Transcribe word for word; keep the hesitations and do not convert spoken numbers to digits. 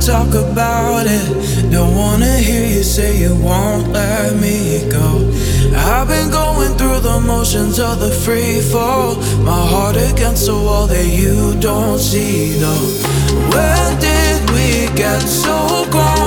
talk about it. Don't wanna hear you say you won't let me go. I've been going through the motions of the free fall, my heart against the wall that you don't see though. Where did we get so cold?